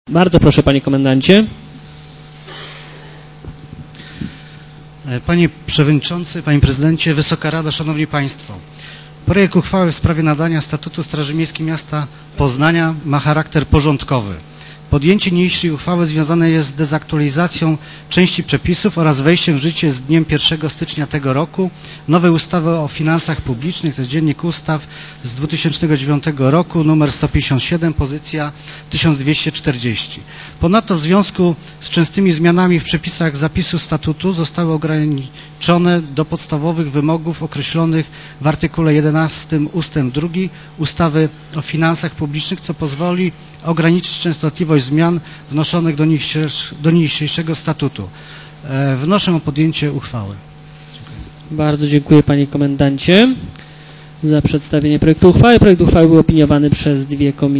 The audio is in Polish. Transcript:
Bardzo proszę, panie komendancie. Panie Przewodniczący, Panie Prezydencie, Wysoka Rado, Szanowni Państwo. Projekt uchwały w sprawie nadania statutu Straży Miejskiej Miasta Poznania ma charakter porządkowy. Podjęcie niniejszej uchwały związane jest z dezaktualizacją części przepisów oraz wejściem w życie z dniem 1 stycznia tego roku nowej ustawy o finansach publicznych, to jest Dziennik Ustaw z 2009 roku, numer 157, pozycja 1240. Ponadto w związku z częstymi zmianami w przepisach zapisu statutu zostały ograniczone do podstawowych wymogów określonych w artykule 11 ust. 2 ustawy o finansach publicznych, co pozwoli ograniczyć częstotliwość zmian wnoszonych do niniejszego statutu. Wnoszę o podjęcie uchwały. Dziękuję. Bardzo dziękuję, panie komendancie, za przedstawienie projektu uchwały. Projekt uchwały był opiniowany przez dwie komisje.